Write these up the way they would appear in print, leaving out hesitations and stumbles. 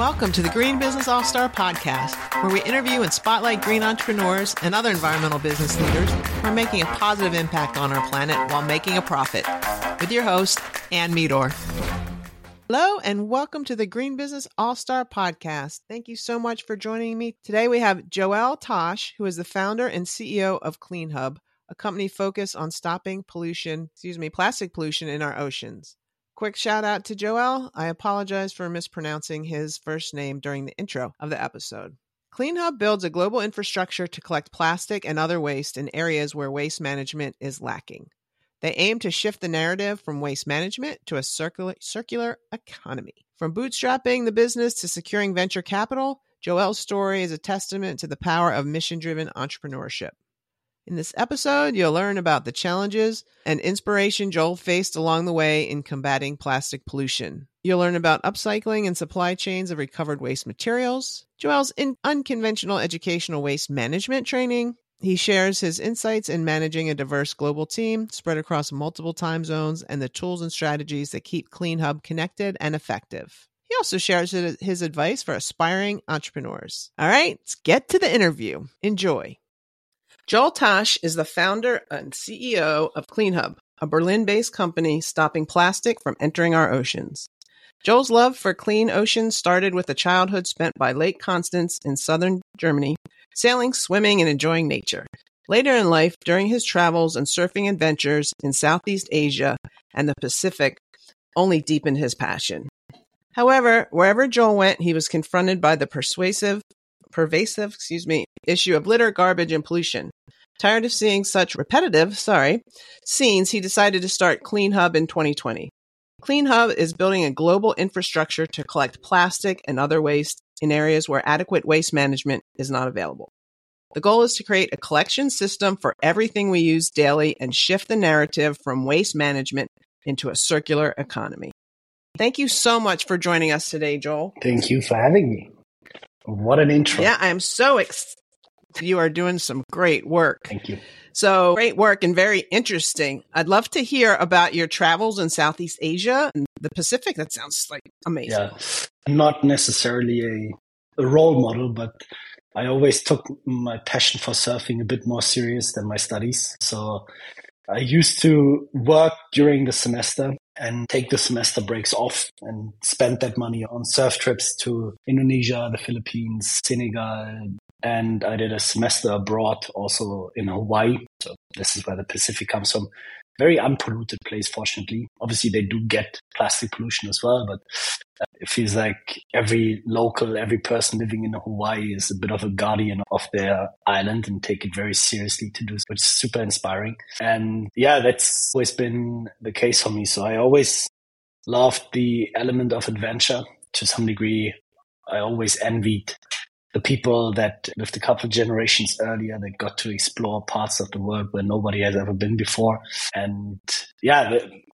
Welcome to the Green Business All-Star Podcast, where we interview and spotlight green entrepreneurs and other environmental business leaders who are making a positive impact on our planet while making a profit. With your host, Ann Meador. Hello, and welcome to the Green Business All-Star Podcast. Thank you so much for joining me. Today we have Joelle Tosh, who is the founder and CEO of CleanHub, a company focused on stopping plastic pollution in our oceans. Quick shout out to Joelle. I apologize for mispronouncing his first name during the intro of the episode. CleanHub builds a global infrastructure to collect plastic and other waste in areas where waste management is lacking. They aim to shift the narrative from waste management to a circular economy. From bootstrapping the business to securing venture capital, Joelle's story is a testament to the power of mission-driven entrepreneurship. In this episode, you'll learn about the challenges and inspiration Joelle faced along the way in combating plastic pollution. You'll learn about upcycling and supply chains of recovered waste materials, Joelle's unconventional educational waste management training. He shares his insights in managing a diverse global team spread across multiple time zones and the tools and strategies that keep CleanHub connected and effective. He also shares his advice for aspiring entrepreneurs. All right, let's get to the interview. Enjoy. Joelle Tosh is the founder and CEO of CleanHub, a Berlin-based company stopping plastic from entering our oceans. Joelle's love for clean oceans started with a childhood spent by Lake Constance in southern Germany, sailing, swimming, and enjoying nature. Later in life, during his travels and surfing adventures in Southeast Asia and the Pacific, only deepened his passion. However, wherever Joelle went, he was confronted by the pervasive issue of litter, garbage, and pollution. Tired of seeing such repetitive scenes, he decided to start CleanHub in 2020. CleanHub is building a global infrastructure to collect plastic and other waste in areas where adequate waste management is not available. The goal is to create a collection system for everything we use daily and shift the narrative from waste management into a circular economy. Thank you so much for joining us today, Joelle. Thank you for having me. What an intro. Yeah, I am so excited. You are doing some great work. Thank you. So great work and very interesting. I'd love to hear about your travels in Southeast Asia and the Pacific. That sounds like amazing. Yeah, not necessarily a role model, but I always took my passion for surfing a bit more serious than my studies. So I used to work during the semester and take the semester breaks off and spend that money on surf trips to Indonesia, the Philippines, Senegal. And I did a semester abroad also in Hawaii. So this is where the Pacific comes from. Very unpolluted place, fortunately. Obviously, they do get plastic pollution as well, but it feels like every person living in Hawaii is a bit of a guardian of their island and take it very seriously to do, which is super inspiring. And yeah, that's always been the case for me. So I always loved the element of adventure to some degree. I always envied the people that lived a couple of generations earlier that got to explore parts of the world where nobody has ever been before. And yeah,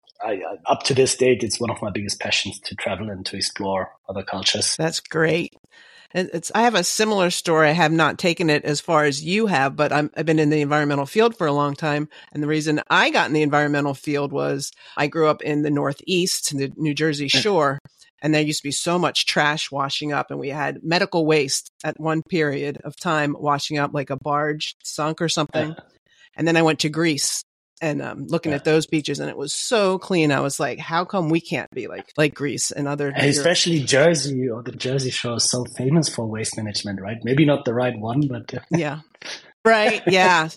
up to this date, it's one of my biggest passions to travel and to explore other cultures. That's great. I have a similar story. I have not taken it as far as you have, but I've been in the environmental field for a long time. And the reason I got in the environmental field was I grew up in the Northeast, the New Jersey shore. And there used to be so much trash washing up, and we had medical waste at one period of time washing up, like a barge sunk or something. And then I went to Greece and looking at those beaches, and it was so clean. I was like, how come we can't be like Greece and other? Especially Jersey, or the Jersey Shore is so famous for waste management, right? Maybe not the right one, but yeah, right, yeah.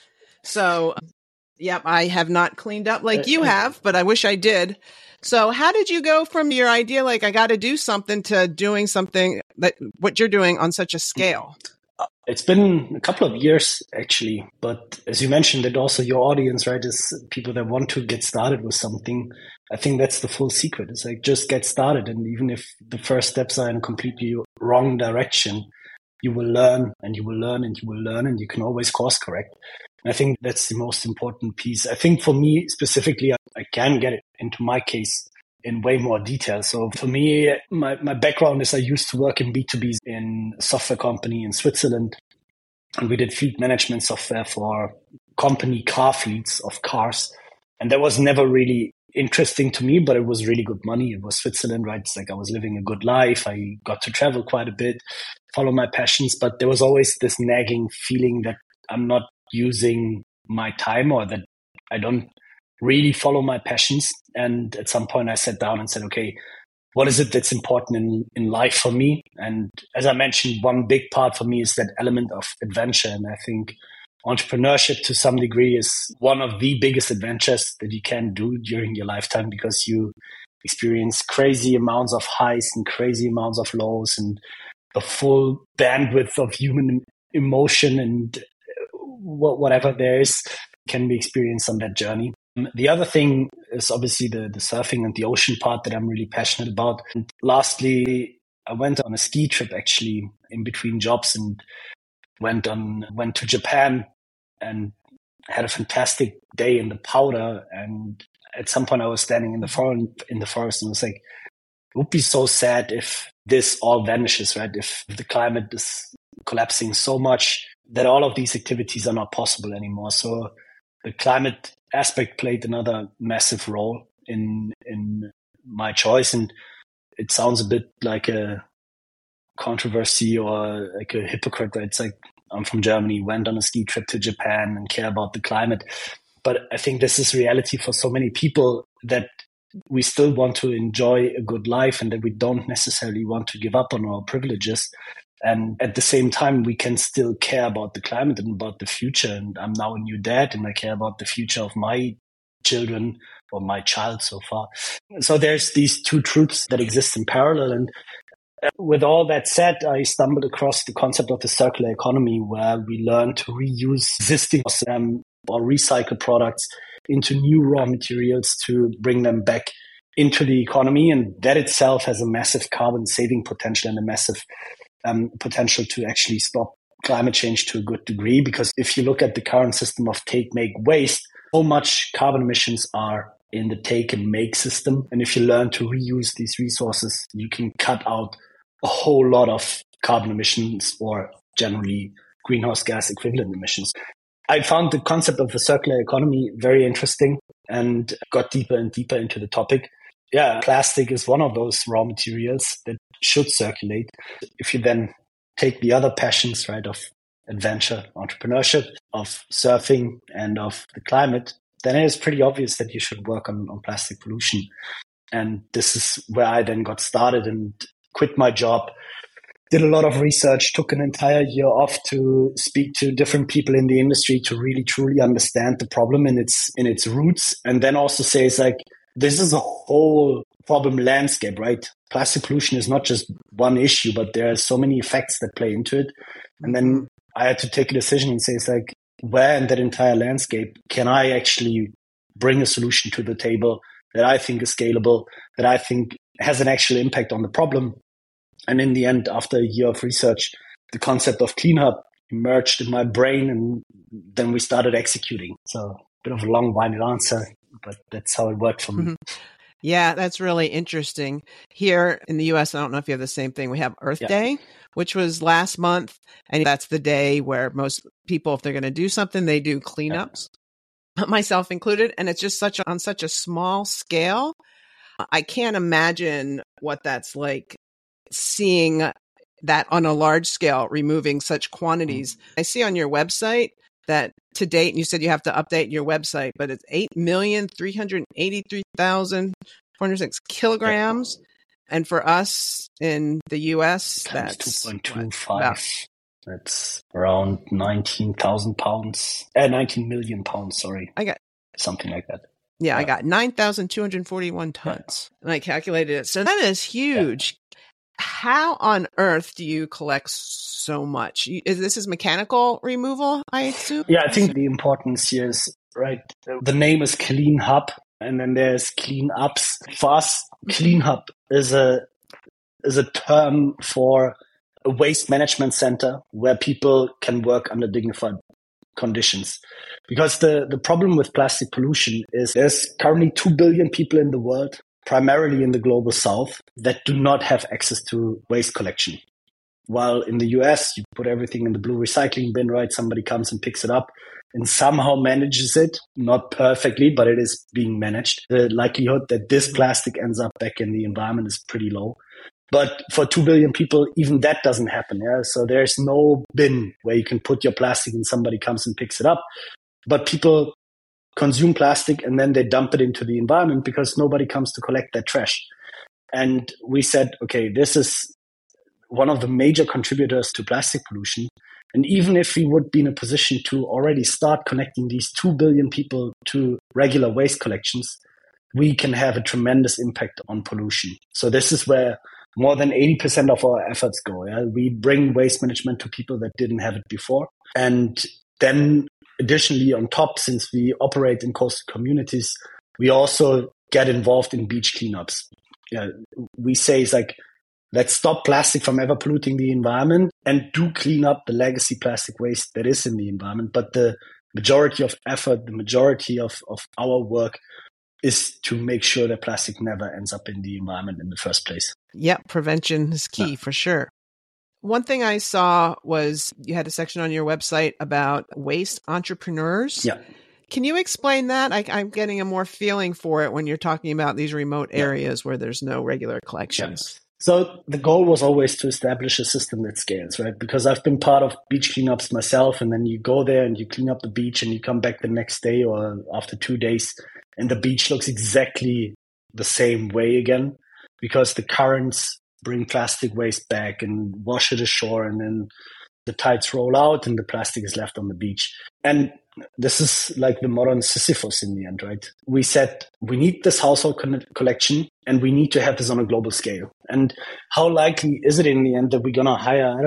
So, yep, I have not cleaned up like you have, but I wish I did. So how did you go from your idea, like I got to do something, to doing something what you're doing on such a scale? It's been a couple of years, actually. But as you mentioned, that also your audience, right, is people that want to get started with something. I think that's the full secret. It's like, just get started. And even if the first steps are in a completely wrong direction, you will learn and you will learn and you will learn, and you can always course correct. I think that's the most important piece. I think for me specifically, I can get it into my case in way more detail. So for me, my background is I used to work in B2B in a software company in Switzerland. And we did fleet management software for company car fleets of cars. And that was never really interesting to me, but it was really good money. It was Switzerland, right? It's like I was living a good life. I got to travel quite a bit, follow my passions, but there was always this nagging feeling that I'm not using my time, or that I don't really follow my passions. And at some point I sat down and said, okay, what is it that's important in life for me? And as I mentioned, one big part for me is that element of adventure. And I think entrepreneurship to some degree is one of the biggest adventures that you can do during your lifetime, because you experience crazy amounts of highs and crazy amounts of lows, and the full bandwidth of human emotion and whatever there is can be experienced on that journey. The other thing is obviously the surfing and the ocean part that I'm really passionate about. And lastly, I went on a ski trip actually in between jobs, and went to Japan and had a fantastic day in the powder. And at some point I was standing in the forest and was like, it would be so sad if this all vanishes, right? If the climate is collapsing so much that all of these activities are not possible anymore. So the climate aspect played another massive role in my choice. And it sounds a bit like a controversy or like a hypocrite, right? It's like, I'm from Germany, went on a ski trip to Japan and care about the climate. But I think this is reality for so many people, that we still want to enjoy a good life, and that we don't necessarily want to give up on our privileges. And at the same time, we can still care about the climate and about the future. And I'm now a new dad, and I care about the future of my children, or my child so far. So there's these two truths that exist in parallel. And with all that said, I stumbled across the concept of the circular economy, where we learn to reuse existing or recycle products into new raw materials to bring them back into the economy. And that itself has a massive carbon saving potential, and a massive potential to actually stop climate change to a good degree. Because if you look at the current system of take, make, waste, so much carbon emissions are in the take and make system. And if you learn to reuse these resources, you can cut out a whole lot of carbon emissions, or generally greenhouse gas equivalent emissions. I found the concept of the circular economy very interesting, and got deeper and deeper into the topic. Yeah, plastic is one of those raw materials that should circulate. If you then take the other passions, right, of adventure, entrepreneurship, of surfing, and of the climate, then it is pretty obvious that you should work on plastic pollution. And this is where I then got started and quit my job, did a lot of research, took an entire year off to speak to different people in the industry to really truly understand the problem in its roots. And then also say, it's like, this is a whole problem landscape, right? Plastic pollution is not just one issue, but there are so many effects that play into it. And then I had to take a decision and say, it's like, where in that entire landscape can I actually bring a solution to the table that I think is scalable, that I think has an actual impact on the problem? And in the end, after a year of research, the concept of CleanHub emerged in my brain, and then we started executing. So a bit of a long-winded answer, but that's how it worked for me. Yeah, that's really interesting. Here in the US, I don't know if you have the same thing. We have Earth Day, which was last month. And that's the day where most people, if they're going to do something, they do cleanups, myself included. And it's just on such a small scale. I can't imagine what that's like, seeing that on a large scale, removing such quantities. I see on your website that to date, and you said you have to update your website, but it's 8,383,406 kilograms. And for us in the US, that's 2.25. That's around 19,000 pounds. 19 million pounds, sorry. Something like that. Yeah, I got 9,241 tons. And I calculated it. So that is huge. Yeah. How on earth do you collect so much? This is mechanical removal, I assume? Yeah, I think the importance here is, right, the name is CleanHub, and then there's cleanups. For us, CleanHub is a term for a waste management center where people can work under dignified conditions. Because the problem with plastic pollution is there's currently 2 billion people in the world, primarily in the global south, that do not have access to waste collection. While in the US, you put everything in the blue recycling bin, right? Somebody comes and picks it up and somehow manages it, not perfectly, but it is being managed. The likelihood that this plastic ends up back in the environment is pretty low. But for 2 billion people, even that doesn't happen. Yeah. So there's no bin where you can put your plastic and somebody comes and picks it up. But people consume plastic and then they dump it into the environment because nobody comes to collect that trash. And we said, okay, this is one of the major contributors to plastic pollution. And even if we would be in a position to already start connecting these 2 billion people to regular waste collections, we can have a tremendous impact on pollution. So this is where more than 80% of our efforts go. Yeah? We bring waste management to people that didn't have it before. And then additionally, on top, since we operate in coastal communities, we also get involved in beach cleanups. Yeah, we say it's like, let's stop plastic from ever polluting the environment and do clean up the legacy plastic waste that is in the environment. But the majority of effort, the majority of our work is to make sure that plastic never ends up in the environment in the first place. Yep, prevention is key for sure. One thing I saw was you had a section on your website about waste entrepreneurs. Yeah. Can you explain that? I'm getting a more feeling for it when you're talking about these remote areas where there's no regular collections. Yeah. So the goal was always to establish a system that scales, right? Because I've been part of beach cleanups myself, and then you go there and you clean up the beach and you come back the next day or after 2 days and the beach looks exactly the same way again because the currents bring plastic waste back and wash it ashore, and then the tides roll out and the plastic is left on the beach. And this is like the modern Sisyphus in the end, right? We said we need this household collection and we need to have this on a global scale. And how likely is it in the end that we're going to hire,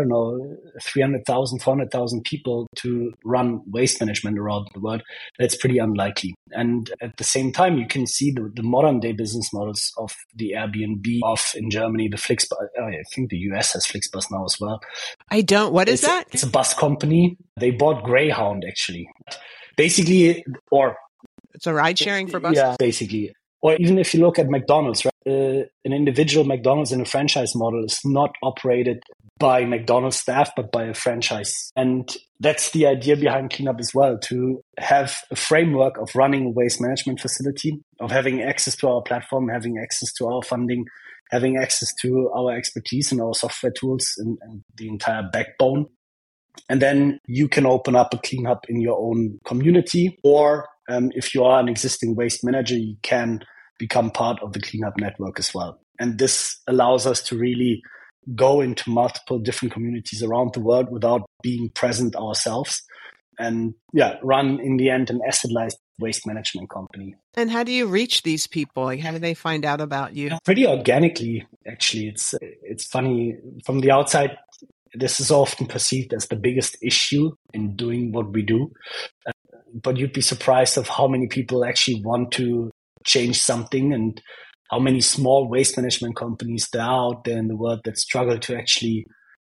300,000, 400,000 people to run waste management around the world? That's pretty unlikely. And at the same time, you can see the modern day business models of the Airbnb, of in Germany, the Flixbus. I think the US has Flixbus now as well. I don't. What is that? It's a bus company. They bought Greyhound, actually. Basically, or... It's a ride sharing for buses? Yeah, basically. Or even if you look at McDonald's, right? An individual McDonald's in a franchise model is not operated by McDonald's staff, but by a franchise. And that's the idea behind Cleanup as well, to have a framework of running a waste management facility, of having access to our platform, having access to our funding, having access to our expertise and our software tools and the entire backbone. And then you can open up a cleanup in your own community, or if you are an existing waste manager, you can become part of the cleanup network as well. And this allows us to really go into multiple different communities around the world without being present ourselves, and run in the end an asset-light waste management company. And how do you reach these people? Like, how do they find out about you? Pretty organically, actually. It's funny from the outside. This is often perceived as the biggest issue in doing what we do. But you'd be surprised of how many people actually want to change something and how many small waste management companies there are out there in the world that struggle to actually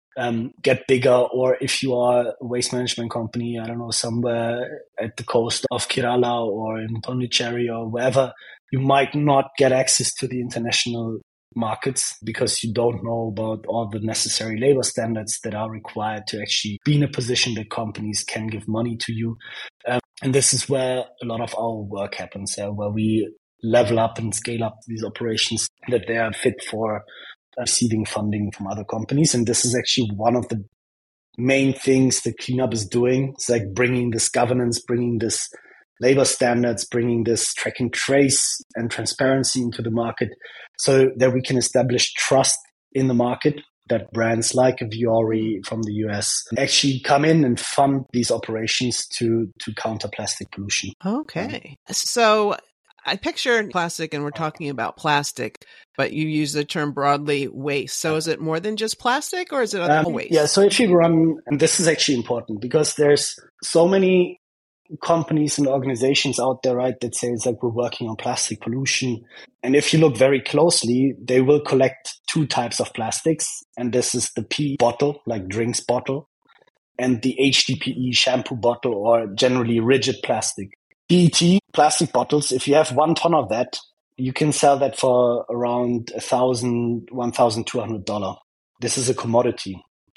get bigger. Or if you are a waste management company, somewhere at the coast of Kerala or in Pondicherry or wherever, you might not get access to the international markets because you don't know about all the necessary labor standards that are required to actually be in a position that companies can give money to you. And this is where a lot of our work happens, where we level up and scale up these operations that they are fit for receiving funding from other companies. And this is actually one of the main things that Cleanup is doing. It's like bringing this governance, bringing this labor standards, bringing this track and trace and transparency into the market so that we can establish trust in the market, that brands like Vuori from the US actually come in and fund these operations to counter plastic pollution. Okay. So I picture plastic, and we're talking about plastic, but you use the term broadly waste. So is it more than just plastic, or is it other waste? Yeah, so if you run, and this is actually important because there's so many companies and organizations out there, right, that say it's like we're working on plastic pollution. And if you look very closely, they will collect two types of plastics. And this is the PE bottle, like drinks bottle, and the HDPE shampoo bottle, or generally rigid plastic. PET plastic bottles, if you have 1 ton of that, you can sell that for around $1,200. This is a commodity.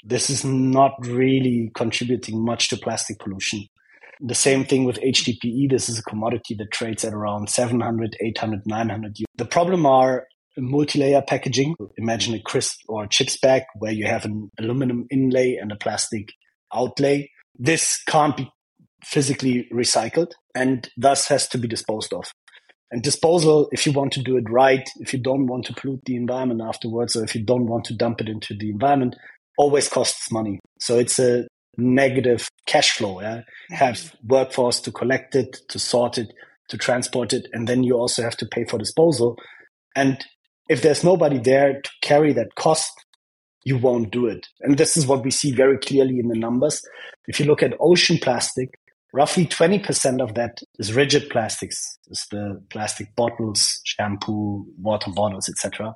this is not really contributing much to plastic pollution. The same thing with HDPE. This is a commodity that trades at around 700, 800, 900 euros. The problem are multi-layer packaging. Imagine a crisp or a chips bag where you have an aluminum inlay and a plastic outlay. This can't be physically recycled and thus has to be disposed of. And disposal, if you want to do it right, if you don't want to pollute the environment afterwards, or if you don't want to dump it into the environment, always costs money. So it's a negative cash flow. Yeah? Have workforce to collect it, to sort it, to transport it, and then you also have to pay for disposal. And if there's nobody there to carry that cost, you won't do it. And this is what we see very clearly in the numbers. If you look at ocean plastic, roughly 20% of that is rigid plastics. It's the plastic bottles, shampoo, water bottles, etc.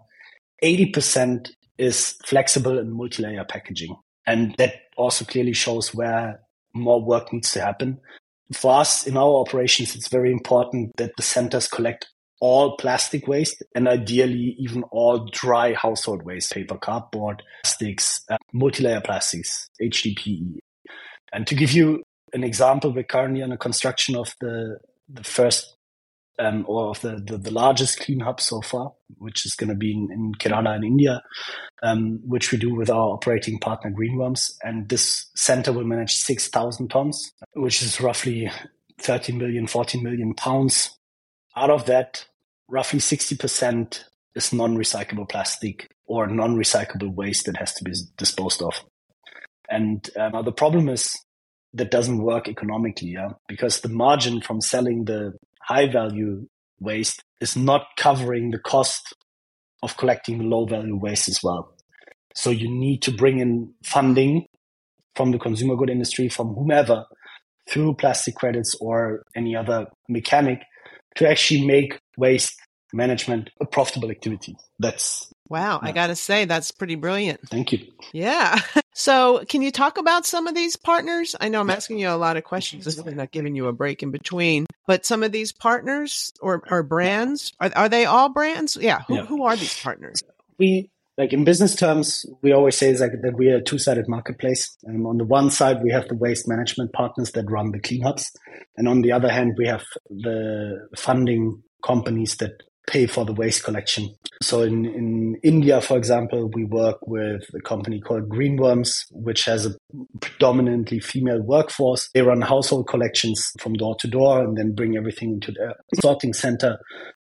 80% is flexible and multi-layer packaging. And that also clearly shows where more work needs to happen. For us, in our operations, it's very important that the centers collect all plastic waste and ideally even all dry household waste, paper, cardboard, plastics, multi-layer plastics, HDPE. And to give you an example, we're currently on the construction of the first or of the largest clean hub so far, which is going to be in Kerala in India, which we do with our operating partner Greenworms. And this center will manage 6,000 tons, which is roughly 13 million, 14 million pounds. Out of that, roughly 60% is non-recyclable plastic or non-recyclable waste that has to be disposed of. And the problem is that doesn't work economically, because the margin from selling the high-value waste is not covering the cost of collecting the low-value waste as well. So you need to bring in funding from the consumer good industry, from whomever, through plastic credits or any other mechanic to actually make waste management a profitable activity. Wow, I got to say, that's pretty brilliant. Thank you. Yeah. So can you talk about some of these partners? I know I'm asking you a lot of questions. I'm not giving you a break in between. But some of these partners or brands, are they all brands? Yeah. Who are these partners? We, like in business terms, we always say that we are a two-sided marketplace. And on the one side, we have the waste management partners that run the clean hubs. And on the other hand, we have the funding companies that pay for the waste collection. So in India, for example, we work with a company called Greenworms, which has a predominantly female workforce. They run household collections from door to door and then bring everything into their sorting center.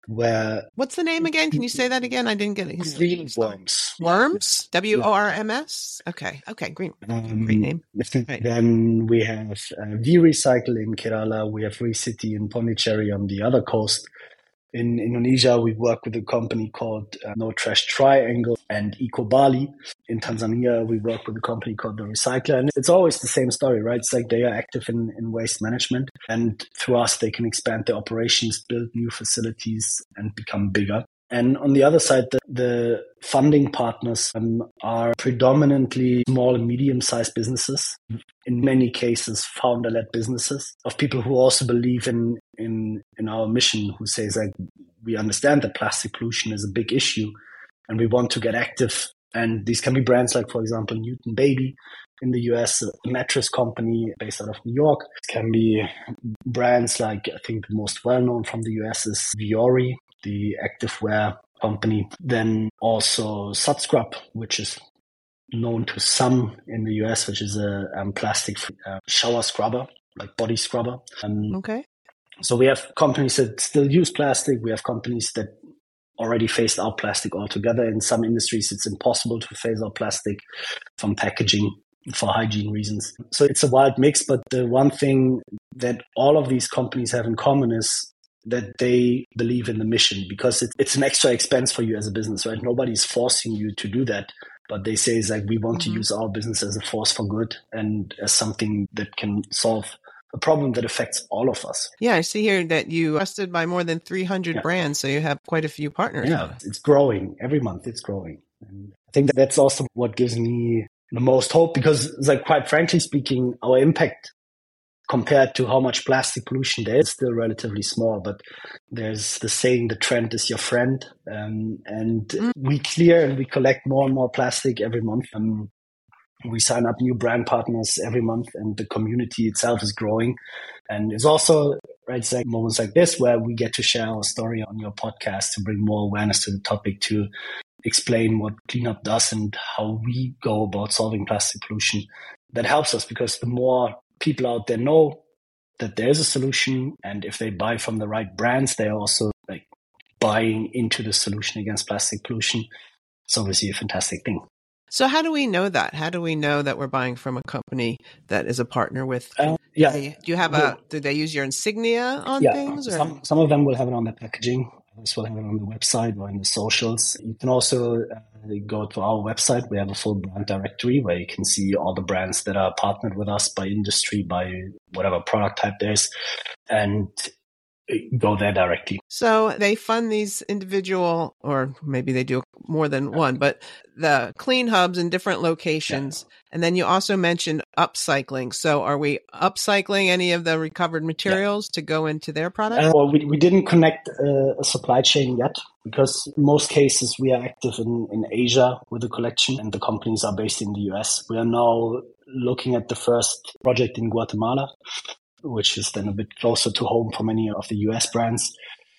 What's the name again? Can you say that again? I didn't get it. Greenworms. Worms? WORMS? Okay. Great name. Right. Then we have V-Recycle in Kerala. We have Recity in Pondicherry on the other coast. In Indonesia, we work with a company called No Trash Triangle and Eco Bali. In Tanzania, we work with a company called The Recycler. And it's always the same story, right? It's like they are active in waste management. And through us, they can expand their operations, build new facilities, and become bigger. And on the other side, the funding partners are predominantly small and medium-sized businesses, in many cases founder-led businesses, of people who also believe in our mission, who says like, we understand that plastic pollution is a big issue and we want to get active. And these can be brands like, for example, Newton Baby in the US, a mattress company based out of New York. It can be brands like, I think the most well-known from the US is Viori, the activewear company. Then also Subscrub, which is known to some in the US, which is a plastic shower scrubber, like body scrubber. Okay. So we have companies that still use plastic. We have companies that already phased out plastic altogether. In some industries, it's impossible to phase out plastic from packaging for hygiene reasons. So it's a wild mix. But the one thing that all of these companies have in common is that they believe in the mission, because it's an extra expense for you as a business, right? Nobody's forcing you to do that. But they say, it's like, we want to use our business as a force for good and as something that can solve a problem that affects all of us. Yeah, I see here that you trusted by more than 300 brands, so you have quite a few partners. Yeah, it's growing. Every month it's growing. And I think that's also what gives me the most hope, because, like, quite frankly speaking, our impact compared to how much plastic pollution there is still relatively small. But there's the saying, the trend is your friend. And we clear and we collect more and more plastic every month. We sign up new brand partners every month, and the community itself is growing. And it's also, right, it's like moments like this where we get to share our story on your podcast to bring more awareness to the topic, to explain what cleanup does and how we go about solving plastic pollution. That helps us, because the more people out there know that there's a solution, and if they buy from the right brands, they're also like buying into the solution against plastic pollution. It's obviously a fantastic thing. So how do we know that? How do we know that we're buying from a company that is a partner with? Do you have do they use your insignia on things? Or? Some of them will have it on their packaging. Others will have it on the website or in the socials. You can also go to our website. We have a full brand directory where you can see all the brands that are partnered with us by industry, by whatever product type there is, and go there directly. So they fund these individual, or maybe they do more than one, but the clean hubs in different locations. Yeah. And then you also mentioned upcycling. So are we upcycling any of the recovered materials to go into their product? Well, we didn't connect a supply chain yet, because in most cases we are active in Asia with the collection, and the companies are based in the US. We are now looking at the first project in Guatemala, which is then a bit closer to home for many of the US brands.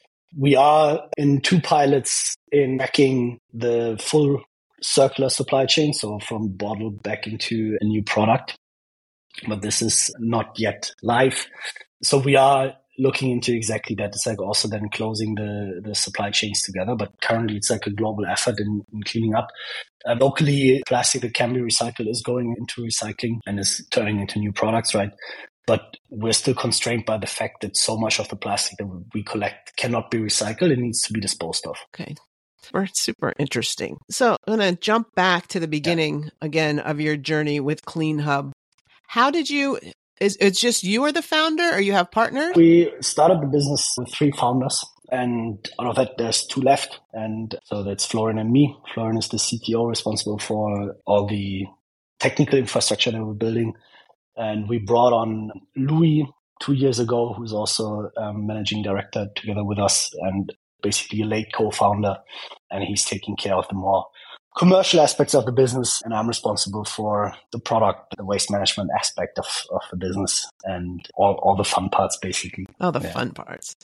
We are in 2 pilots in tracking the full circular supply chain, so from bottle back into a new product. But this is not yet live. So we are looking into exactly that. It's like also then closing the supply chains together. But currently it's like a global effort in cleaning up. Locally, plastic that can be recycled is going into recycling and is turning into new products, right? But we're still constrained by the fact that so much of the plastic that we collect cannot be recycled. It needs to be disposed of. Okay. Super interesting. So I'm going to jump back to the beginning again of your journey with Clean Hub. How did you, it's just you are the founder, or you have partners? We started the business with 3 founders, and out of that there's 2 left. And so that's Florian and me. Florian is the CTO responsible for all the technical infrastructure that we're building. And we brought on Louis 2 years ago, who's also managing director together with us, and basically a late co-founder. And he's taking care of the more commercial aspects of the business. And I'm responsible for the product, the waste management aspect of the business, and all the fun parts, basically. Oh, the fun parts.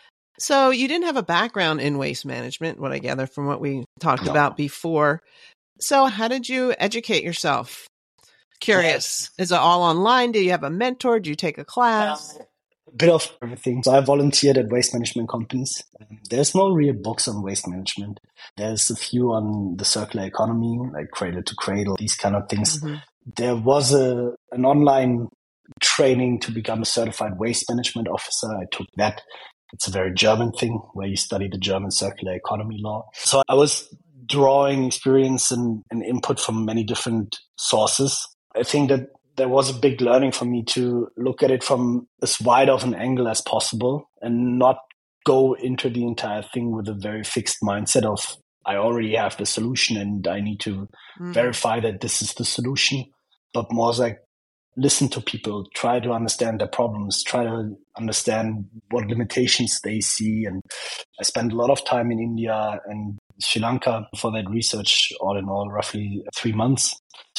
So you didn't have a background in waste management, what I gather from what we talked about before. So how did you educate yourself? Curious. Is it all online? Do you have a mentor? Do you take a class? A bit of everything. So I volunteered at waste management companies. There's no real books on waste management. There's a few on the circular economy, like Cradle to Cradle, these kind of things. Mm-hmm. There was an online training to become a certified waste management officer. I took that. It's a very German thing where you study the German circular economy law. So I was drawing experience and input from many different sources. I think that there was a big learning for me to look at it from as wide of an angle as possible, and not go into the entire thing with a very fixed mindset of, I already have the solution and I need to verify that this is the solution, but more like listen to people, try to understand their problems, try to understand what limitations they see. And I spent a lot of time in India and Sri Lanka for that research, all in all, roughly 3 months.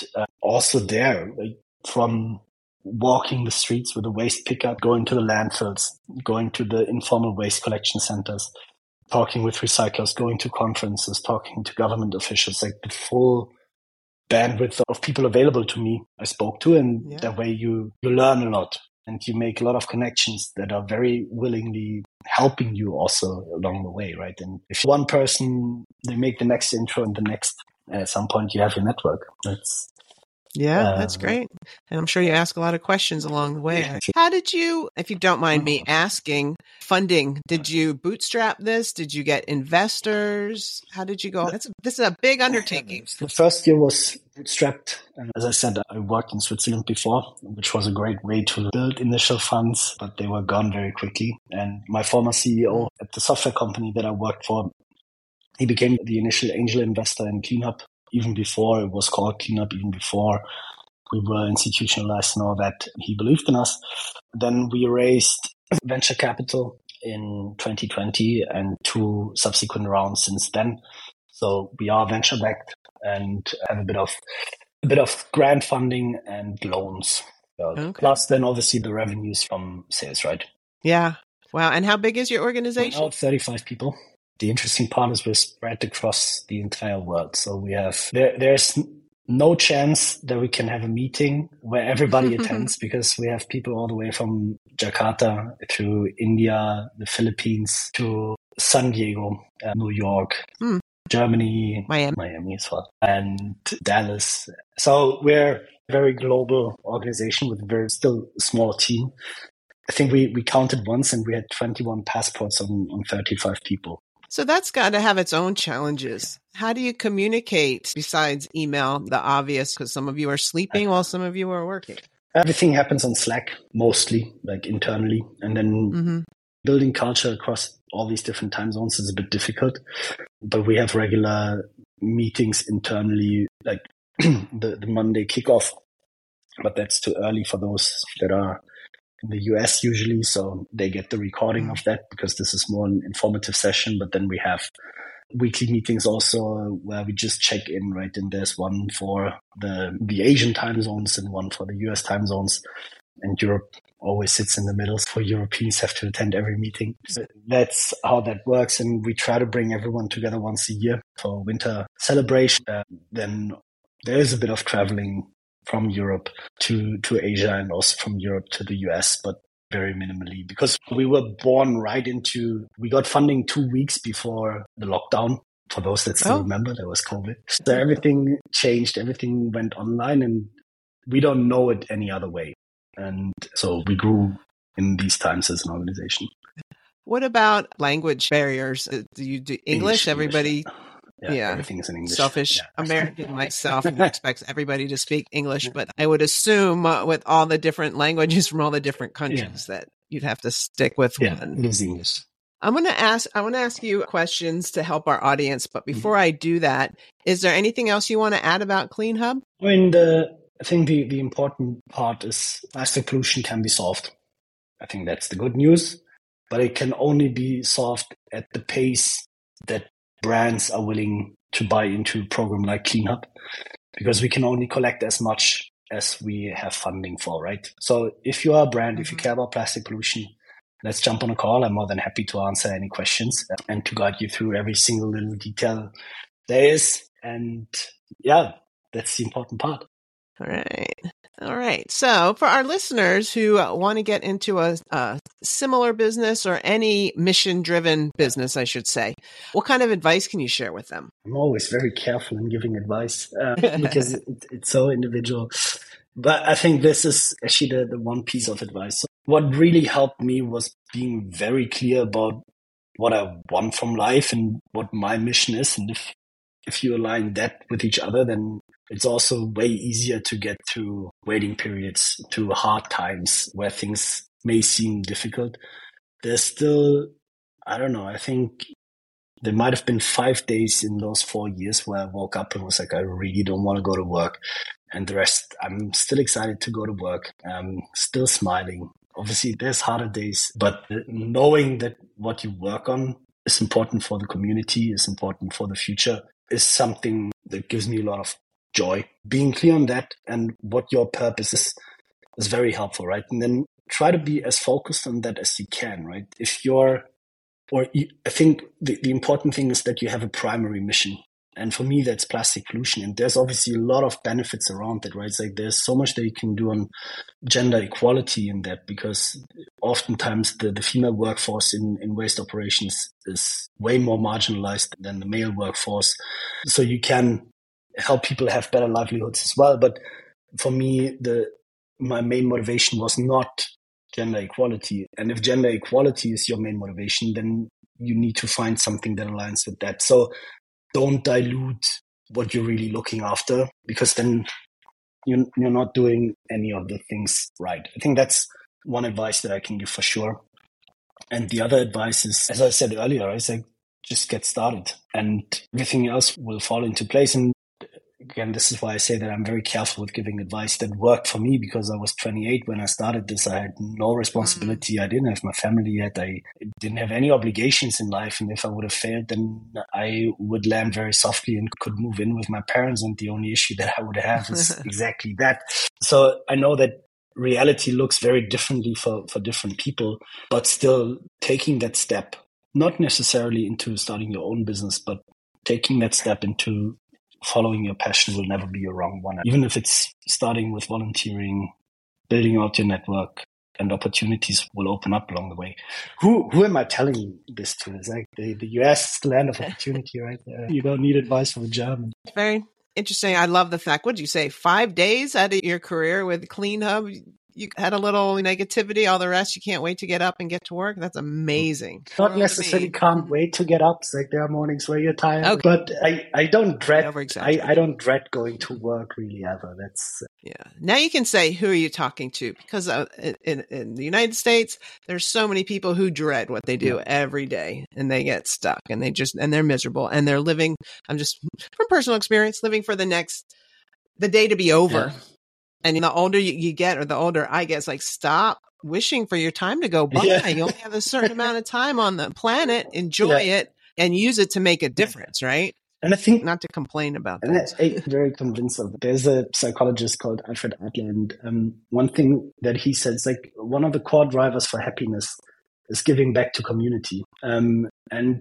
Also there, like, from walking the streets with a waste pickup, going to the landfills, going to the informal waste collection centers, talking with recyclers, going to conferences, talking to government officials, like the full bandwidth of people available to me I spoke to. And that way you learn a lot, and you make a lot of connections that are very willingly helping you also along the way, right? And if one person, they make the next intro and the next, at some point you have your network. That's great. And I'm sure you ask a lot of questions along the way. Yeah. How did you, if you don't mind me asking, funding, did you bootstrap this? Did you get investors? How did you go? This is a big undertaking. The first year was bootstrapped. As I said, I worked in Switzerland before, which was a great way to build initial funds, but they were gone very quickly. And my former CEO at the software company that I worked for, he became the initial angel investor in CleanHub. Even before it was called CleanHub, even before we were institutionalized and all that, he believed in us. Then we raised venture capital in 2020 and 2 subsequent rounds since then. So we are venture backed and have a bit of a bit of grant funding and loans. Okay. Plus then obviously the revenues from sales, right? Yeah. Wow. And how big is your organization? Now 35 people. The interesting part is we're spread across the entire world. So we have, there's no chance that we can have a meeting where everybody attends because we have people all the way from Jakarta to India, the Philippines, to San Diego, New York, Germany, Miami as well, and Dallas. So we're a very global organization with a very still small team. I think we counted once and we had 21 passports on 35 people. So that's got to have its own challenges. How do you communicate besides email, the obvious, because some of you are sleeping while some of you are working? Everything happens on Slack, mostly, like internally. And then building culture across all these different time zones is a bit difficult. But we have regular meetings internally, like the Monday kickoff. But that's too early for those that are in the US usually, so they get the recording of that because this is more an informative session. But then we have weekly meetings also where we just check in, right? And there's one for the Asian time zones and one for the US time zones. And Europe always sits in the middle, so Europeans have to attend every meeting. So that's how that works. And we try to bring everyone together once a year for winter celebration. Then there is a bit of traveling from Europe to Asia and also from Europe to the US, but very minimally because we were born we got funding 2 weeks before the lockdown. For those that still remember, there was COVID. So everything changed, everything went online and we don't know it any other way. And so we grew in these times as an organization. What about language barriers? Do you do English? Everybody... Yeah, everything is in English. Selfish American myself expects everybody to speak English, but I would assume with all the different languages from all the different countries that you'd have to stick with one. It is English. I want to ask you questions to help our audience, but before I do that, is there anything else you want to add about CleanHub? I mean, I think the important part is plastic pollution can be solved. I think that's the good news, but it can only be solved at the pace that brands are willing to buy into a program like CleanHub because we can only collect as much as we have funding for, right? So if you are a brand, if you care about plastic pollution, let's jump on a call. I'm more than happy to answer any questions and to guide you through every single little detail there is. And yeah, that's the important part. All right. So for our listeners who want to get into a similar business or any mission-driven business, I should say, what kind of advice can you share with them? I'm always very careful in giving advice because it's so individual. But I think this is actually the one piece of advice. So what really helped me was being very clear about what I want from life and what my mission is. And if you align that with each other, then it's also way easier to get through waiting periods, to hard times where things may seem difficult. There's still, I don't know, I think there might have been 5 days in those 4 years where I woke up and was like, I really don't want to go to work. And the rest, I'm still excited to go to work. I'm still smiling. Obviously, there's harder days, but knowing that what you work on is important for the community, is important for the future, is something that gives me a lot of joy. Being clear on that and what your purpose is very helpful, right? And then try to be as focused on that as you can, right? I think the important thing is that you have a primary mission. And for me, that's plastic pollution. And there's obviously a lot of benefits around that, right? It's like there's so much that you can do on gender equality in that because oftentimes the female workforce in waste operations is way more marginalized than the male workforce. So you can help people have better livelihoods as well. But for me, my main motivation was not gender equality. And if gender equality is your main motivation, then you need to find something that aligns with that. So don't dilute what you're really looking after because then you're not doing any of the things right. I think that's one advice that I can give for sure. And the other advice is, as I said earlier, I say just get started and everything else will fall into place. And again, this is why I say that I'm very careful with giving advice that worked for me, because I was 28 when I started this. I had no responsibility. I didn't have my family yet. I didn't have any obligations in life. And if I would have failed, then I would land very softly and could move in with my parents. And the only issue that I would have is exactly that. So I know that reality looks very differently for different people, but still taking that step, not necessarily into starting your own business, but taking that step into following your passion will never be a wrong one. Even if it's starting with volunteering, building out your network, and opportunities will open up along the way. Who am I telling this to? It's like the US is the land of opportunity, right? You don't need advice from a German. Very interesting. I love the fact, what did you say, 5 days out of your career with Clean Hub, you had a little negativity, all the rest, you can't wait to get up and get to work. That's amazing. Not necessarily can't wait to get up. It's like there are mornings where you're tired, okay. But I don't dread, I don't dread going to work really ever. That's yeah. Now you can say, who are you talking to? Because in the United States, there's so many people who dread what they do every day, and they get stuck, and they're miserable, and they're living, I'm just from personal experience, living for the day to be over. Yeah. And the older you get, or the older I get, it's like, stop wishing for your time to go by. Yeah. You only have a certain amount of time on the planet. Enjoy it and use it to make a difference, right? And I think, not to complain about that. And I'm very convinced of it. There's a psychologist called Alfred Adler, and one thing that he said is like, one of the core drivers for happiness is giving back to community. And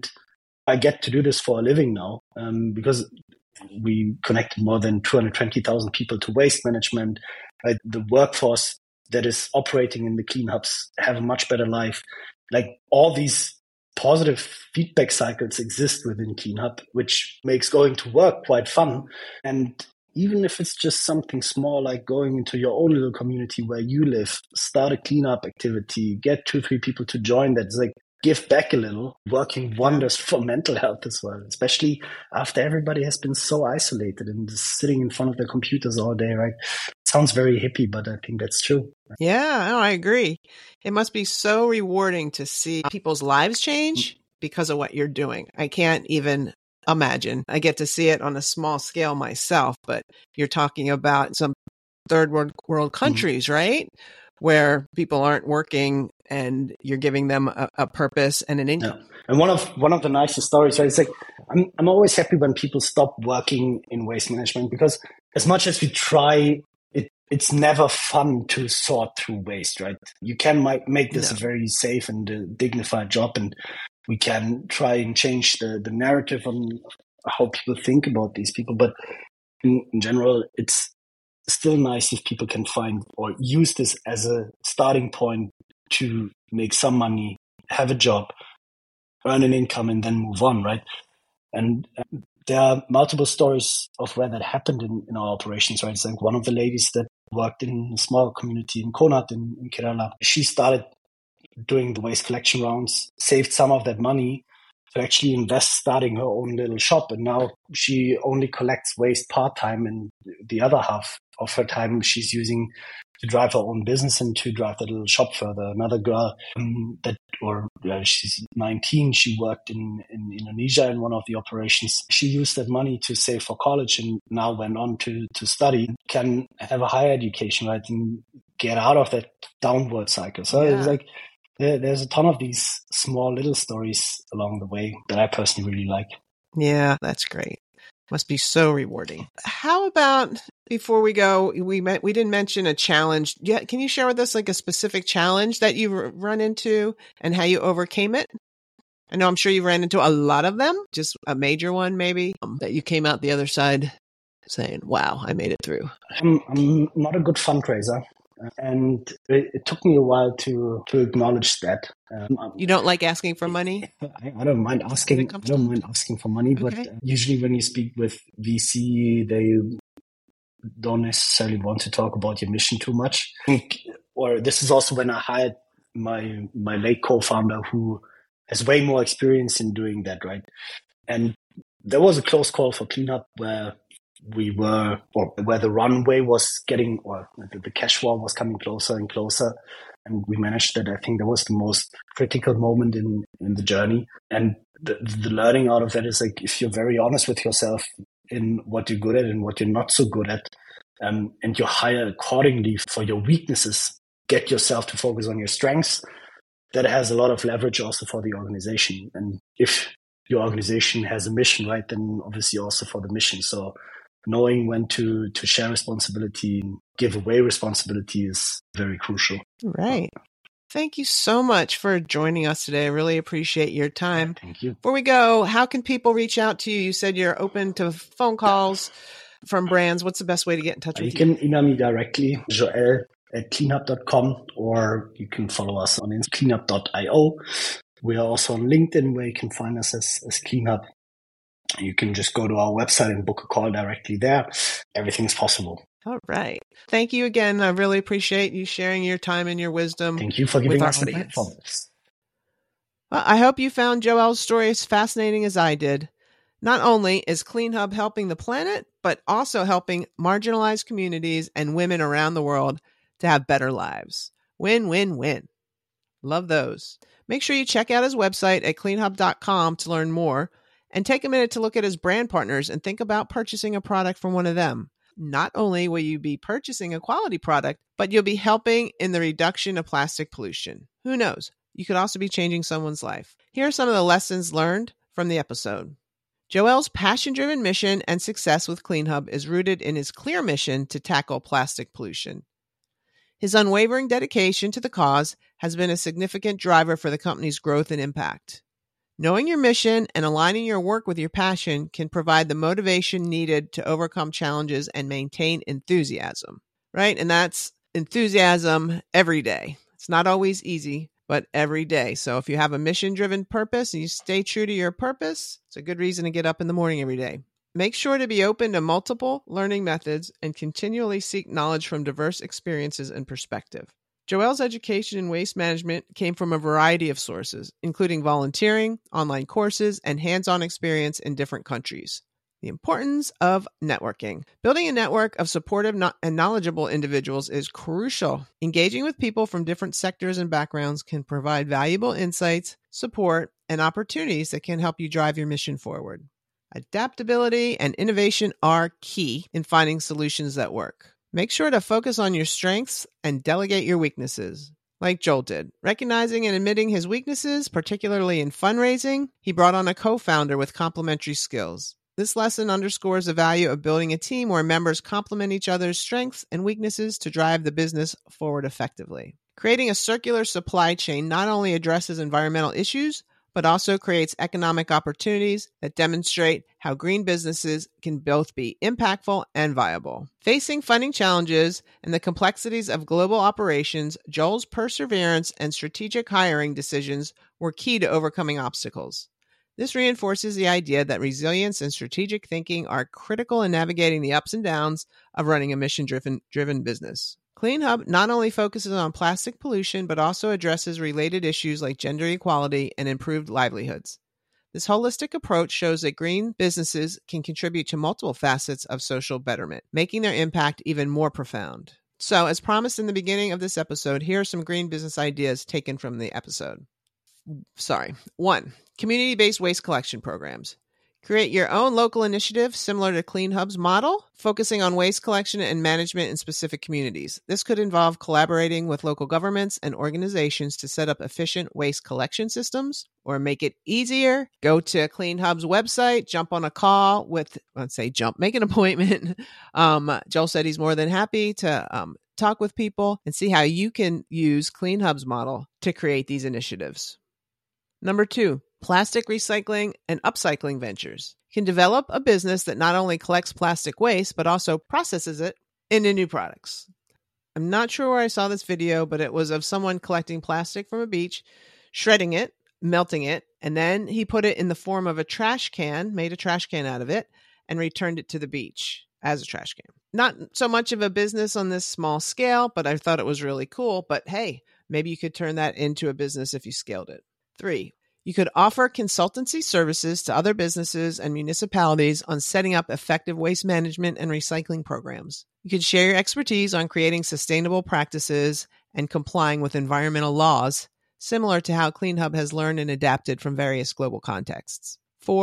I get to do this for a living now, because we connected more than 220,000 people to waste management. Right? The workforce that is operating in the clean hubs have a much better life. Like, all these positive feedback cycles exist within Clean Hub, which makes going to work quite fun. And even if it's just something small, like going into your own little community where you live, start a cleanup activity, get 2-3 people to join that, it's like, give back a little, working wonders for mental health as well, especially after everybody has been so isolated and just sitting in front of their computers all day, right? Sounds very hippie, but I think that's true. Yeah, no, I agree. It must be so rewarding to see people's lives change because of what you're doing. I can't even imagine. I get to see it on a small scale myself, but you're talking about some third world countries, right? Where people aren't working and you're giving them a purpose and an income. Yeah. And one of the nicest stories, right? It's like, I'm always happy when people stop working in waste management, because as much as we try, it's never fun to sort through waste, right? You can make this a very safe and dignified job, and we can try and change the narrative on how people think about these people. But in general, it's still nice if people can find or use this as a starting point to make some money, have a job, earn an income, and then move on, right? And there are multiple stories of where that happened in our operations, right? It's like one of the ladies that worked in a small community in Konat in Kerala. She started doing the waste collection rounds, saved some of that money to actually invest starting her own little shop. And now she only collects waste part-time, and the other half of her time she's using to drive her own business and to drive the little shop further. Another girl she's 19. She worked in Indonesia in one of the operations. She used that money to save for college and now went on to study, can have a higher education, right, and get out of that downward cycle. So it's like, there's a ton of these small little stories along the way that I personally really like. Yeah, that's great. Must be so rewarding. How about, before we go, we didn't mention a challenge. Yeah, can you share with us like a specific challenge that you run into and how you overcame it? I know I'm sure you ran into a lot of them, just a major one maybe, that you came out the other side saying, wow, I made it through. I'm not a good fundraiser. And it took me a while to acknowledge that. You don't like asking for money? I don't mind asking. I don't mind asking for money, but usually when you speak with VC, they don't necessarily want to talk about your mission too much. Or this is also when I hired my late co-founder, who has way more experience in doing that, right? And there was a close call for Clean Hub where where the runway was getting, or the cash wall was coming closer and closer. And we managed that. I think that was the most critical moment in the journey. And the learning out of that is like, if you're very honest with yourself, in what you're good at and what you're not so good at, and you hire accordingly for your weaknesses. Get yourself to focus on your strengths. That has a lot of leverage also for the organization. And if your organization has a mission, right, then obviously also for the mission. So knowing when to share responsibility and give away responsibility is very crucial. Right. Thank you so much for joining us today. I really appreciate your time. Thank you. Before we go, how can people reach out to you? You said you're open to phone calls from brands. What's the best way to get in touch with you? You can email me directly, joel@cleanhub.com, or you can follow us on cleanhub.io. We are also on LinkedIn, where you can find us as CleanHub. You can just go to our website and book a call directly there. Everything's possible. All right. Thank you again. I really appreciate you sharing your time and your wisdom. Thank you for giving us the platform. Well, I hope you found Joel's story as fascinating as I did. Not only is CleanHub helping the planet, but also helping marginalized communities and women around the world to have better lives. Win, win, win. Love those. Make sure you check out his website at cleanhub.com to learn more, and take a minute to look at his brand partners and think about purchasing a product from one of them. Not only will you be purchasing a quality product, but you'll be helping in the reduction of plastic pollution. Who knows? You could also be changing someone's life. Here are some of the lessons learned from the episode. Joel's passion-driven mission and success with CleanHub is rooted in his clear mission to tackle plastic pollution. His unwavering dedication to the cause has been a significant driver for the company's growth and impact. Knowing your mission and aligning your work with your passion can provide the motivation needed to overcome challenges and maintain enthusiasm, right? And that's enthusiasm every day. It's not always easy, but every day. So if you have a mission-driven purpose and you stay true to your purpose, it's a good reason to get up in the morning every day. Make sure to be open to multiple learning methods and continually seek knowledge from diverse experiences and perspective. Joel's education in waste management came from a variety of sources, including volunteering, online courses, and hands-on experience in different countries. The importance of networking. Building a network of supportive and knowledgeable individuals is crucial. Engaging with people from different sectors and backgrounds can provide valuable insights, support, and opportunities that can help you drive your mission forward. Adaptability and innovation are key in finding solutions that work. Make sure to focus on your strengths and delegate your weaknesses, like Joel did. Recognizing and admitting his weaknesses, particularly in fundraising, he brought on a co-founder with complementary skills. This lesson underscores the value of building a team where members complement each other's strengths and weaknesses to drive the business forward effectively. Creating a circular supply chain not only addresses environmental issues, but also creates economic opportunities that demonstrate how green businesses can both be impactful and viable. Facing funding challenges and the complexities of global operations, Joel's perseverance and strategic hiring decisions were key to overcoming obstacles. This reinforces the idea that resilience and strategic thinking are critical in navigating the ups and downs of running a mission-driven business. CleanHub not only focuses on plastic pollution, but also addresses related issues like gender equality and improved livelihoods. This holistic approach shows that green businesses can contribute to multiple facets of social betterment, making their impact even more profound. So, as promised in the beginning of this episode, here are some green business ideas taken from the episode. 1. Community-based waste collection programs. Create your own local initiative similar to CleanHub's model, focusing on waste collection and management in specific communities. This could involve collaborating with local governments and organizations to set up efficient waste collection systems, or make it easier. Go to CleanHub's website, jump on a call with, make an appointment. Joel said he's more than happy to talk with people and see how you can use CleanHub's model to create these initiatives. 2, plastic recycling and upcycling ventures. You can develop a business that not only collects plastic waste, but also processes it into new products. I'm not sure where I saw this video, but it was of someone collecting plastic from a beach, shredding it, melting it, and then he put it in the form of a trash can, made a trash can out of it, and returned it to the beach as a trash can. Not so much of a business on this small scale, but I thought it was really cool. But hey, maybe you could turn that into a business if you scaled it. 3, you could offer consultancy services to other businesses and municipalities on setting up effective waste management and recycling programs. You could share your expertise on creating sustainable practices and complying with environmental laws, similar to how CleanHub has learned and adapted from various global contexts. 4,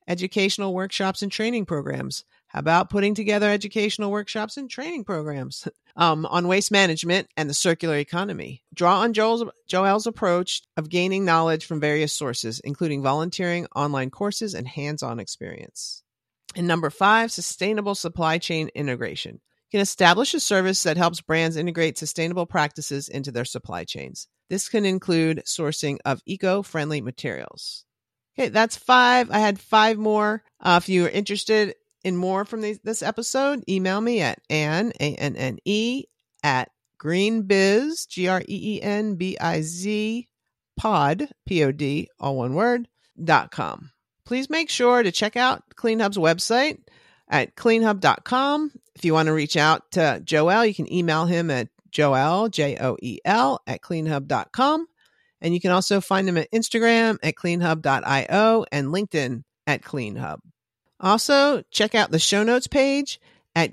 educational workshops and training programs. How about putting together educational workshops and training programs on waste management and the circular economy? Draw on Joel's approach of gaining knowledge from various sources, including volunteering, online courses, and hands-on experience. And number 5, sustainable supply chain integration. You can establish a service that helps brands integrate sustainable practices into their supply chains. This can include sourcing of eco-friendly materials. Okay, that's 5. I had 5 more. If you are interested in more from this episode, email me at Anne, ANNE, at greenbiz, GREENBIZ, pod, POD, all one word, .com. Please make sure to check out CleanHub's website at cleanhub.com. If you want to reach out to Joel, you can email him at Joel, Joel, at cleanhub.com. And you can also find him at Instagram at cleanhub.io and LinkedIn at CleanHub. Also, check out the show notes page at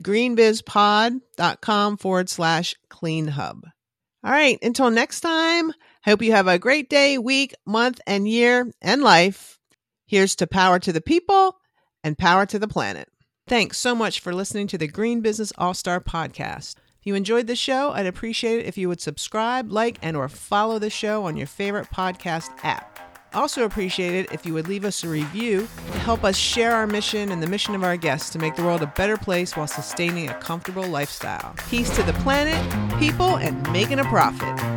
greenbizpod.com/cleanhub. All right, until next time, I hope you have a great day, week, month, and year, and life. Here's to power to the people and power to the planet. Thanks so much for listening to the Green Business All-Star Podcast. If you enjoyed the show, I'd appreciate it if you would subscribe, like, and or follow the show on your favorite podcast app. Also appreciate it if you would leave us a review to help us share our mission and the mission of our guests to make the world a better place while sustaining a comfortable lifestyle. Peace to the planet, people, and making a profit.